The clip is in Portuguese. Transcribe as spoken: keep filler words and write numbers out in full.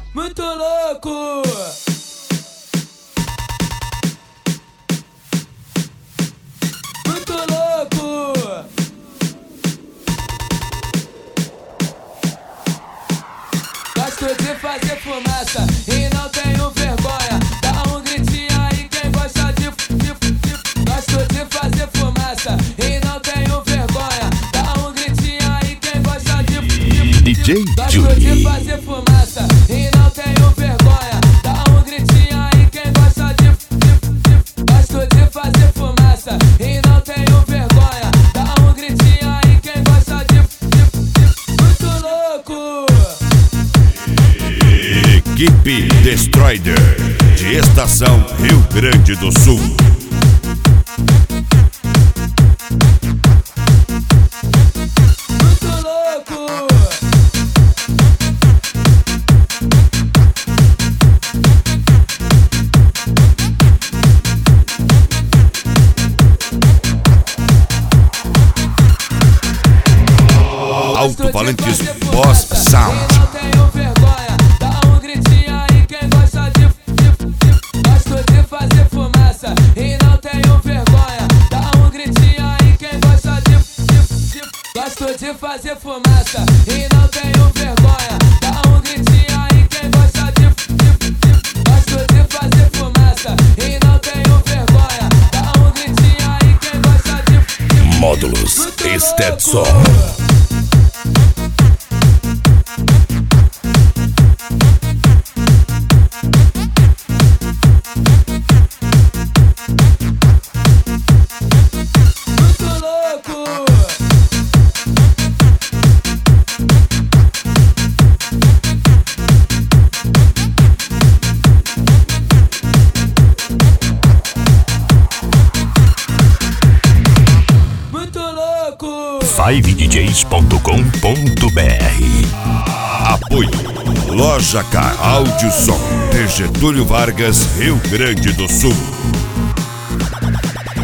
Muito louco. Muito louco. Gosto de fazer fumaça e não tenho vergonha. Dá um gritinho aí quem gosta de, de, de. Gosto de fazer fumaça e não tenho vergonha. Dá um gritinho aí quem gosta de, de, de. D J Gosto Julie. de fazer fumaça e não tenho vergonha. Dá um gritinho aí quem gosta de, de, de. Gosto de fazer fumaça e não tenho vergonha. Dá um gritinho aí quem gosta de, de, de. Muito louco. Equipe Destroyer de Estação Rio Grande do Sul. Muito louco. Alto Valentis Boss Sound. E não tenho vergonha. Dá um gritinho aí quem gosta de, de, de. Gosto de fazer fumaça e não tenho vergonha. Dá um gritinho aí quem gosta de, de, de. Gosto de fazer fumaça e não tenho vergonha. Dá um gritinho aí quem gosta de, de, de. Gosto de fazer fumaça e não tenho vergonha. Dá um gritinho aí quem gosta de, de. Módulos Muito Stetson. louco. Muito louco. Muito louco. five d js ponto com ponto b r. Apoio Loja Car Áudio Som de Getúlio Vargas, Rio Grande do Sul.